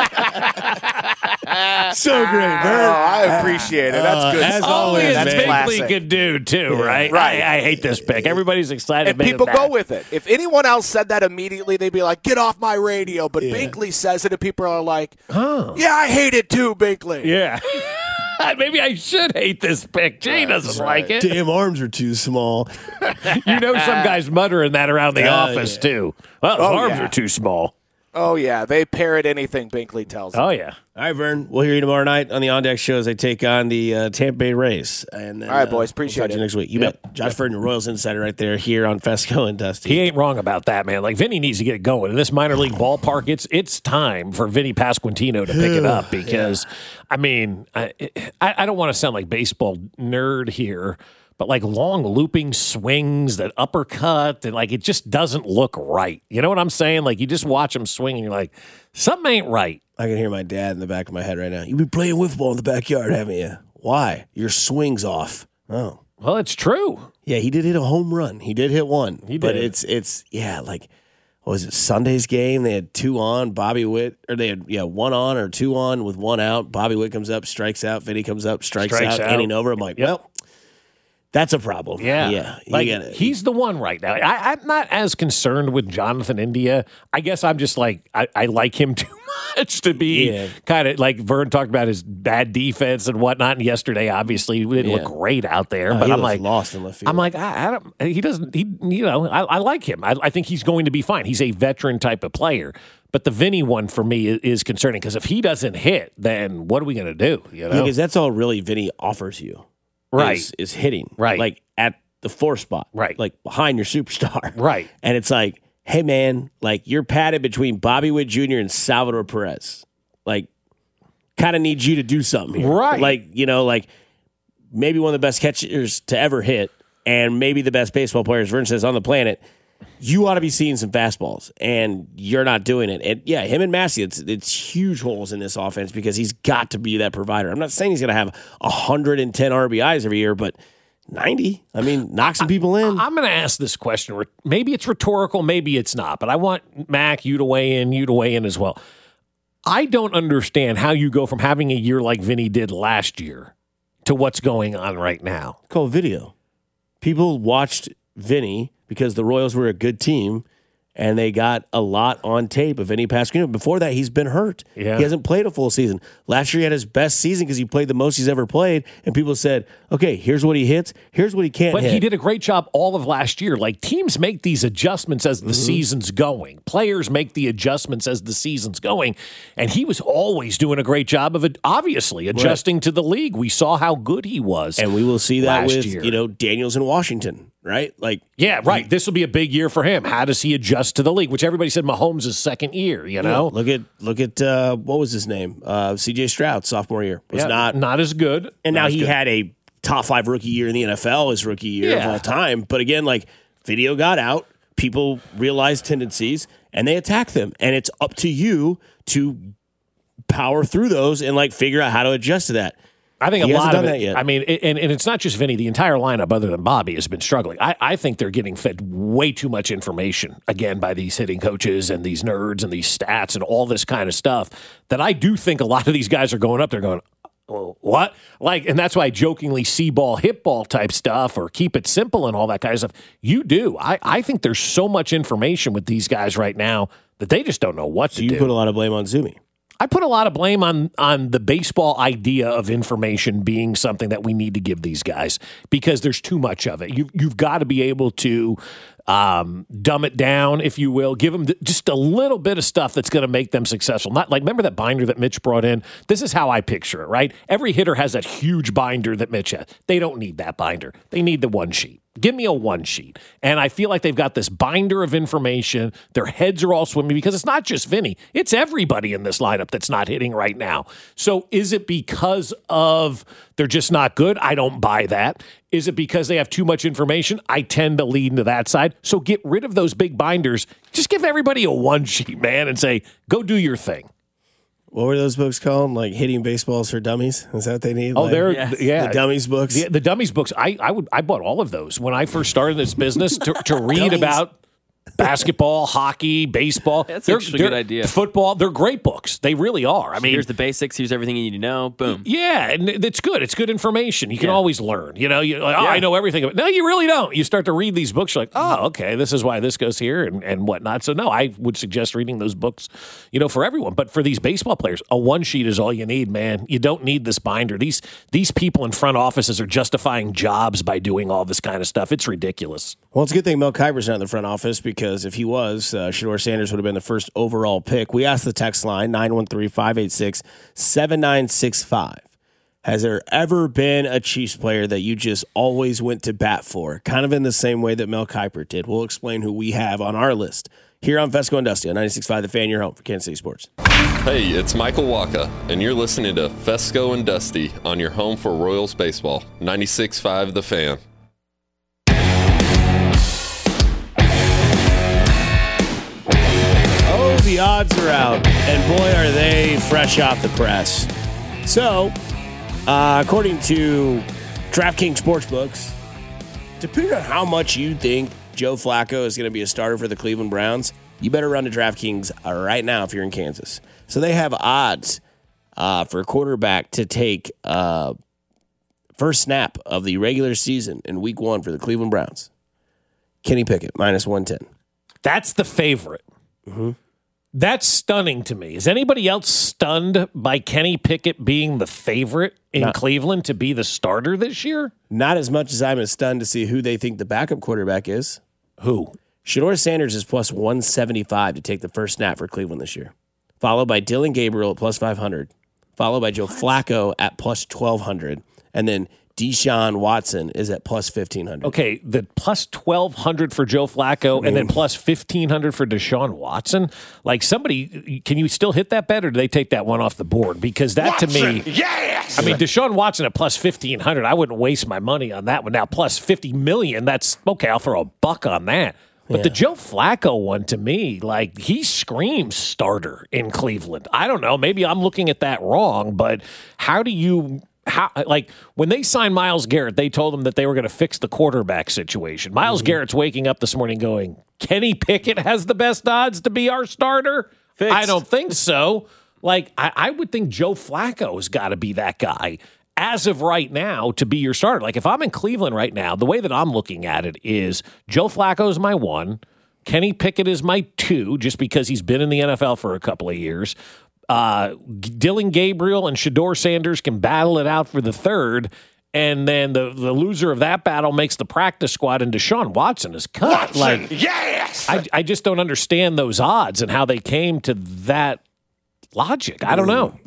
it. So great, Vern. Oh, I appreciate it. That's uh, good. As stuff. always, That's man. Binkley could do, too, Yeah. right? Right. I, I hate this pick. Everybody's excited. And about people that. go with it. If anyone else said that immediately, they'd be like, get off my radio. But Yeah. Binkley says it, and people are like, Oh. yeah, I hate it too, Binkley. Yeah. Maybe I should hate this pick. Jay doesn't right. like it. Damn arms are too small. You know some guys muttering that around the Uh, office, yeah. too. Well, his Oh, arms yeah. are too small. Oh, yeah. They parrot anything Binkley tells them. Oh, yeah. All right, Vern. We'll hear you tomorrow night on the On Deck show as they take on the uh, Tampa Bay Rays. And then, All right, uh, boys. Appreciate we'll talk to it. you next week. You Yep. bet. Josh Verdon, Royals Insider right there here on Fesco and Dusty. He ain't wrong about that, man. Like, Vinny needs to get it going. In this minor league ballpark, it's it's time for Vinny Pasquantino to pick it up because, yeah. I mean, I, I, I don't want to sound like baseball nerd here, but like long looping swings, that uppercut, and like it just doesn't look right. You know what I'm saying? Like you just watch him swing and you're like, something ain't right. I can hear my dad in the back of my head right now. You've been playing wiffle ball in the backyard, haven't you? Why? Your swing's off. Oh. Well, it's true. Yeah, he did hit a home run. He did hit one. He But did. it's, it's yeah, like, what was it, Sunday's game? They had two on, Bobby Witt, or they had, yeah, one on or two on with one out. Bobby Witt comes up, strikes out. Vinny comes up, strikes, Strikes out, out. inning over. I'm like, Yep. well, that's a problem. Yeah. Yeah. you Like, gotta- he's the one right now. I, I'm not as concerned with Jonathan India. I guess I'm just like, I, I like him too much to be Yeah. kind of like Vern talked about his bad defense and whatnot. And yesterday, obviously, we didn't Yeah. look great out there. Oh, but he I'm was like, lost in left field. I'm like, I, I don't, he doesn't, he, you know, I, I like him. I, I think he's going to be fine. He's a veteran type of player. But the Vinny one for me is, is concerning because if he doesn't hit, then what are we going to do? You know, because that's all really Vinny offers you. Right. Is, is hitting. Right. Like at the four spot. Right. Like behind your superstar. Right. And it's like, hey, man, like you're padded between Bobby Witt Junior and Salvador Perez. Like, kind of need you to do something here. Right. Like, you know, like maybe one of the best catchers to ever hit and maybe the best baseball players, Vern says, on the planet. You ought to be seeing some fastballs, and you're not doing it. And yeah, him and Massey, it's it's huge holes in this offense because he's got to be that provider. I'm not saying he's going to have one hundred ten R B Is every year, but ninety. I mean, knock some people in. I'm going to ask this question. Maybe it's rhetorical, maybe it's not, but I want Mac, you to weigh in, you to weigh in as well. I don't understand how you go from having a year like Vinny did last year to what's going on right now. Called video. People watched Vinny because the Royals were a good team, and they got a lot on tape of Vinny Pasquantino. Before that, he's been hurt. Yeah. He hasn't played a full season. Last year, he had his best season because he played the most he's ever played, and people said, okay, here's what he hits, here's what he can't But hit. he did a great job all of last year. Like, teams make these adjustments as the Mm-hmm. season's going. Players make the adjustments as the season's going. And he was always doing a great job of it, obviously, adjusting to the league. We saw how good he was. And we will see that last with, year. you know, Daniels in Washington, right? Like, Yeah, right. This will be a big year for him. How does he adjust to the league? Which everybody said Mahomes' second year, you know? look at, look at uh, what was his name? Uh, C J Stroud, sophomore year. Was Yeah, not, not as good. and Not now as he good. had a top five rookie year in the N F L, his rookie year of Yeah. all time. But again, like, video got out, people realized tendencies, and they attack them. And it's up to you to power through those and like figure out how to adjust to that. I think He a hasn't lot of done it. that yet. I mean, it- and, and it's not just Vinny. The entire lineup, other than Bobby, has been struggling. I, I think they're getting fed way too much information, again, by these hitting coaches and these nerds and these stats and all this kind of stuff that I do think a lot of these guys are going up there going, well, what? Like, and that's why I jokingly see ball, hit ball type stuff or keep it simple and all that kind of stuff. You do. I, I think there's so much information with these guys right now that they just don't know what So to you do. put a lot of blame on Zumi. I put a lot of blame on on the baseball idea of information being something that we need to give these guys because there's too much of it. You, you've got to be able to um, dumb it down, if you will. Give them th- just a little bit of stuff that's going to make them successful. Not like, remember that binder that Mitch brought in? This is how I picture it, right? Every hitter has that huge binder that Mitch has. They don't need that binder. They need the one sheet. Give me a one sheet. And I feel like they've got this binder of information. Their heads are all swimming because it's not just Vinny. It's everybody in this lineup that's not hitting right now. So is it because of they're just not good? I don't buy that. Is it because they have too much information? I tend to lean to that side. So get rid of those big binders. Just give everybody a one sheet, man, and say, go do your thing. What were those books called? Like Hitting Baseballs for Dummies? Is that what they need? Oh, like, they're yeah, the dummies books. The, the dummies books. I, I would I bought all of those when I first started this business to, to read Dummies. about Basketball, hockey, baseball. That's they're, actually a they're- good idea. Football, they're great books. They really are. I So mean, here's the basics. Here's everything you need to know. Boom. yeah, and it's good. It's good information. You can Yeah. always learn. You know, you're like, oh, Yeah. I know everything. About it. No, you really don't. You start to read these books, you're like, oh, okay, this is why this goes here and, and whatnot. So, no, I would suggest reading those books, you know, for everyone. But for these baseball players, a one sheet is all you need, man. You don't need this binder. These these people in front offices are justifying jobs by doing all this kind of stuff. It's ridiculous. Well, it's a good thing Mel Kiper's not in the front office because if he was, uh, Shedeur Sanders would have been the first overall pick. We asked the text line, nine one three, five eight six, seven nine six five. Has there ever been a Chiefs player that you just always went to bat for? Kind of in the same way that Mel Kiper did. We'll explain who we have on our list here on Fesco and Dusty on ninety-six point five The Fan, your home for Kansas City Sports. Hey, it's Michael Waka, and you're listening to Fesco and Dusty on your home for Royals baseball, ninety-six point five The Fan. Oh, the odds are out, and boy, are they fresh off the press. So, uh, according to DraftKings Sportsbooks, depending on how much you think Joe Flacco is going to be a starter for the Cleveland Browns, you better run to DraftKings right now if you're in Kansas. So they have odds uh, for a quarterback to take uh, first snap of the regular season in week one for the Cleveland Browns. Kenny Pickett, minus one ten. That's the favorite. Mm-hmm. That's stunning to me. Is anybody else stunned by Kenny Pickett being the favorite in Not- Cleveland to be the starter this year? Not as much as I'm as stunned to see who they think the backup quarterback is. Who? Shedeur Sanders is plus one seventy-five to take the first snap for Cleveland this year, followed by Dylan Gabriel at plus five hundred, followed by Joe Flacco at plus twelve hundred, and then Deshaun Watson is at plus fifteen hundred. Okay, the plus twelve hundred for Joe Flacco and then plus fifteen hundred for Deshaun Watson. Like somebody, can you still hit that bet or do they take that one off the board? Because that to me, yes! I mean, Deshaun Watson at plus fifteen hundred, I wouldn't waste my money on that one. Now, plus fifty million, that's okay, I'll throw a buck on that. But Yeah. the Joe Flacco one, to me, like, he screams starter in Cleveland. I don't know. Maybe I'm looking at that wrong, but how do you... How, like when they signed Myles Garrett, they told him that they were going to fix the quarterback situation. Myles Mm-hmm. Garrett's waking up this morning going, Kenny Pickett has the best odds to be our starter? Fixed. I don't think so. Like, I, I would think Joe Flacco's got to be that guy as of right now to be your starter. Like, if I'm in Cleveland right now, the way that I'm looking at it is Joe Flacco's my one, Kenny Pickett is my two, just because he's been in the N F L for a couple of years. Uh, Dylan Gabriel and Shedeur Sanders can battle it out for the third, and then the, the loser of that battle makes the practice squad, and Deshaun Watson is cut. Watson, like, yes! I, I just don't understand those odds and how they came to that logic. I don't know.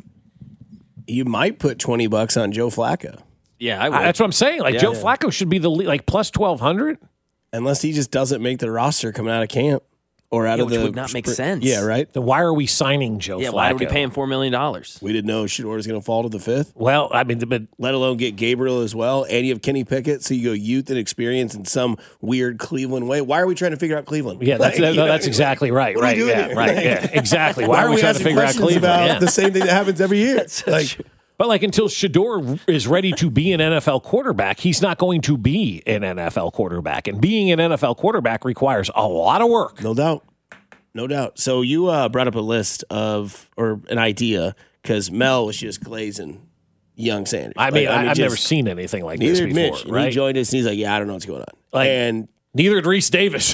You might put twenty bucks on Joe Flacco. Yeah, I would. I, that's what I'm saying. Like Yeah. Joe Yeah. Flacco should be the lead, like plus twelve hundred. Unless he just doesn't make the roster coming out of camp or out Yeah, of which the... would not make spring- sense. Yeah, right? Then why are we signing Joe yeah, Flacco? why are we paying four million dollars? We didn't know Shedeur was going to fall to the fifth. Well, I mean, but let alone get Gabriel as well, and you have Kenny Pickett, so you go youth and experience in some weird Cleveland way. Why are we trying to figure out Cleveland? yeah, that's, Like, no, you that's know, exactly right. what are Right, we doing yeah, here? right, yeah, exactly. Why, Why are we trying to asking figure out questions Cleveland? about Yeah. the same thing that happens every year? Like, But like until Shedeur is ready to be an N F L quarterback, he's not going to be an N F L quarterback. And being an N F L quarterback requires a lot of work. no doubt. No doubt. So you uh, brought up a list of, or an idea, because Mel was just glazing young Sanders. I mean, Like, I, I've just- never seen anything like neither this did before, Mitch. And right? He joined us, and he's like, yeah, I don't know what's going on. Like, and neither did Reese Davis.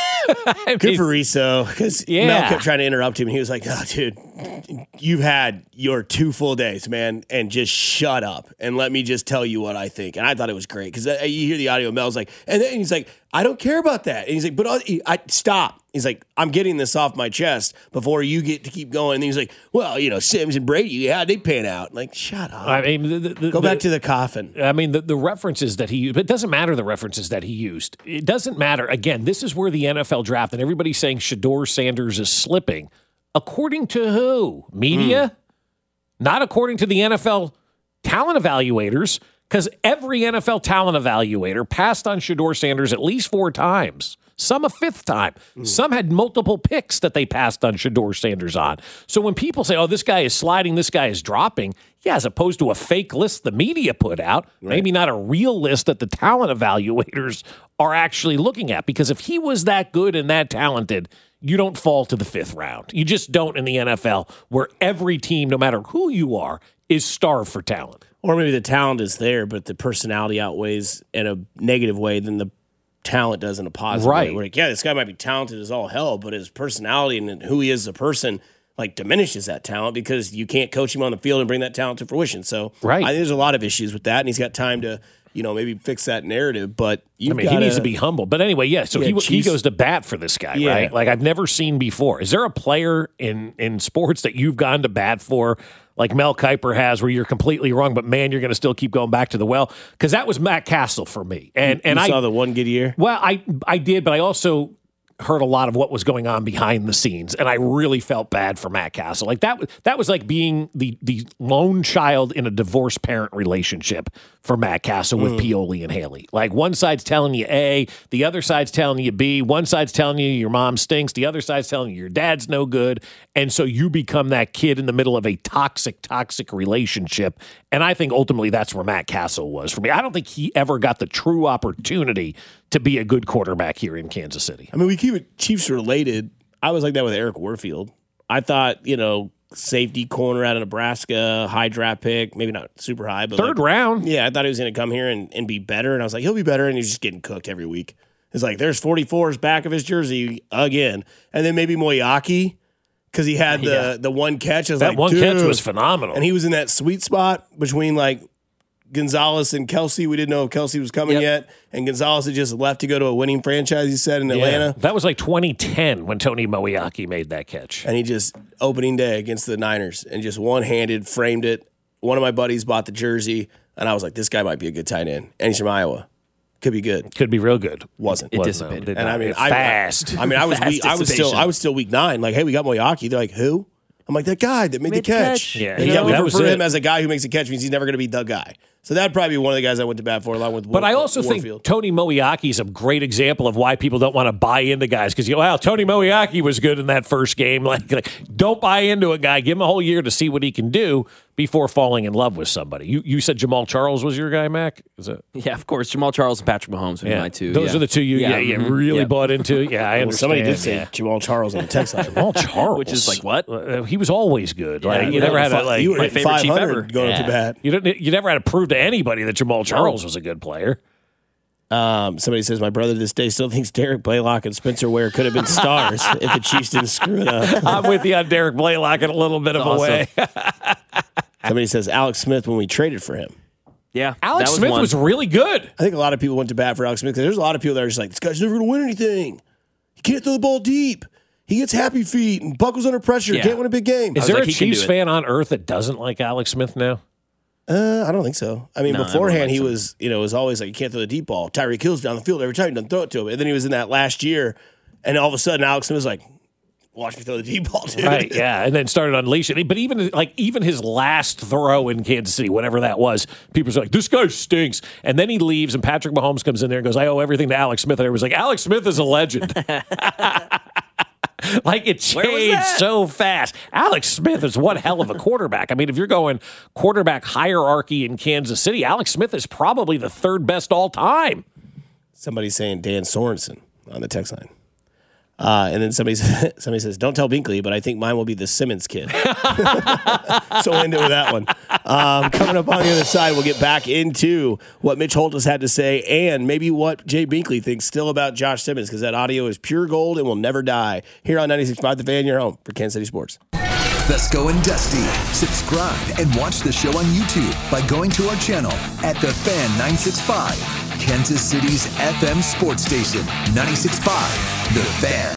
I good mean, for Reese, though, because Yeah. Mel kept trying to interrupt him, and he was like, oh, dude, you've had your two full days, man, and just shut up and let me just tell you what I think. And I thought it was great, because you hear the audio, Mel's like, and then he's like, I don't care about that. And he's like, but I, I stop. He's like, I'm getting this off my chest before you get to keep going. And he's like, well, you know, Sims and Brady, yeah, they pan out. Like, shut up. I mean, the, the, Go the, back to the coffin. I mean, the, the references that he used, but it doesn't matter the references that he used. It doesn't matter. Again, this is where the N F L draft, and everybody's saying Shedeur Sanders is slipping. According to who? Media? Hmm. Not according to the N F L talent evaluators, because every N F L talent evaluator passed on Shedeur Sanders at least four times. some a fifth time. Mm. Some had multiple picks that they passed on Shedeur Sanders on. So when people say, oh, this guy is sliding, this guy is dropping, yeah, as opposed to a fake list the media put out, right. maybe not a real list that the talent evaluators are actually looking at. Because if he was that good and that talented, you don't fall to the fifth round. You just don't in the N F L, where every team, no matter who you are, is starved for talent. Or maybe the talent is there, but the personality outweighs in a negative way than the talent does in a positive right. way. We're like, yeah, this guy might be talented as all hell, but his personality and who he is as a person like diminishes that talent because you can't coach him on the field and bring that talent to fruition. So right. I think there's a lot of issues with that, and he's got time to, you know, maybe fix that narrative. But I mean, gotta, he needs to be humble. But anyway, yeah. So yeah, he he goes to bat for this guy, yeah. right? Like I've never seen before. Is there a player in in sports that you've gone to bat for, like Mel Kiper has, where you're completely wrong, but man, you're going to still keep going back to the well? Because that was Matt Castle for me. And you, and you I saw the one good year. Well, I I did, but I also heard a lot of what was going on behind the scenes, and I really felt bad for Matt Castle. Like that, that was like being the the lone child in a divorced parent relationship for Matt Castle with mm. Pioli and Haley. Like one side's telling you A, the other side's telling you B. One side's telling you your mom stinks, the other side's telling you your dad's no good, and so you become that kid in the middle of a toxic, toxic relationship. And I think ultimately that's where Matt Castle was for me. I don't think he ever got the true opportunity to be a good quarterback here in Kansas City. I mean, we keep it Chiefs related. I was like that with Eric Warfield. I thought, you know, safety corner out of Nebraska, high draft pick, maybe not super high, but third like, round. Yeah, I thought he was going to come here and, and be better. And I was like, he'll be better. And he's just getting cooked every week. It's like, there's forty-fours back of his jersey again. And then maybe Moyaki, because he had the, yeah. the one catch. I was that like, one Dude. catch was phenomenal. And he was in that sweet spot between like Gonzalez and Kelsey. We didn't know if Kelsey was coming yep. yet. And Gonzalez had just left to go to a winning franchise, he said, in yeah. Atlanta. That was like twenty ten when Tony Moeaki made that catch. And he just, opening day against the Niners, and just one-handed framed it. One of my buddies bought the jersey, and I was like, this guy might be a good tight end. And he's from Iowa. Could be good. Could be real good. Wasn't. It Wasn't, dissipated. And I mean, I, fast. I, I mean, I was Fast week, I was still I was still week nine. Like, hey, we got Moyaki. They're like, who? I'm like, that guy that made, made the catch. catch. Yeah, and you yeah, know, we that refer was him it. as a guy who makes a catch means he's never going to be the guy. So that'd probably be one of the guys I went to bat for, along with. But War, I also Warfield. think Tony Moeaki is a great example of why people don't want to buy into guys, because you know, wow, Tony Moeaki was good in that first game. Like, like, don't buy into a guy. Give him a whole year to see what he can do before falling in love with somebody. You you said Jamal Charles was your guy, Mac? Is it? Yeah, of course. Jamal Charles and Patrick Mahomes are Yeah. my two. Those yeah. are the two you yeah, Yeah, yeah, mhm. really Yeah. bought into. Yeah, I Well, understand. somebody did say yeah. Jamal Charles on the text line. Jamal Charles, Which is like, what? Uh, he was always good. Like Yeah, you you never know, had to fi- like you were my hitting favorite Chief five hundred ever. going yeah. to bat. You didn't. You never had to prove to anybody that Jamal Charles was a good player. Um, somebody says, my brother this day still thinks Derek Blaylock and Spencer Ware could have been stars if the Chiefs didn't screw it up. I'm with you on Derek Blaylock in a little bit of Awesome. a way. Somebody says Alex Smith when we traded for him. Yeah. Alex that was Smith one. was really good. I think a lot of people went to bat for Alex Smith because there's a lot of people that are just like, this guy's never going to win anything. He can't throw the ball deep. He gets happy feet and buckles under pressure. Yeah. Can't win a big game. Is there like, a he can Chiefs do it. fan on earth that doesn't like Alex Smith now? Uh, I don't think so. I mean, No, beforehand, everyone he likes him. was, you know, was always like, you can't throw the deep ball. Tyreek Hill's down the field every time. He doesn't throw it to him. And then he was in that last year, and all of a sudden, Alex Smith was like, watch me throw the deep ball, dude. Right, yeah, and then started unleashing. But even like even his last throw in Kansas City, whatever that was, people were like, "This guy stinks." And then he leaves, and Patrick Mahomes comes in there and goes, "I owe everything to Alex Smith." And everyone's like, "Alex Smith is a legend." Like it changed so fast. Alex Smith is one hell of a quarterback. I mean, if you're going quarterback hierarchy in Kansas City, Alex Smith is probably the third best all time. Somebody's saying Dan Sorensen on the text line. Uh, and then somebody somebody says, "Don't tell Binkley, but I think mine will be the Simmons kid." So we'll end it with that one. Um, coming up on the other side, we'll get back into what Mitch Holthus had to say and maybe what Jay Binkley thinks still about Josh Simmons, because that audio is pure gold and will never die. Here on ninety-six point five The Fan, your home for Kansas City Sports. Fesco and Dusty. Subscribe and watch the show on YouTube by going to our channel at The Fan nine sixty-five, Kansas City's F M sports station, ninety-six point five The Fan.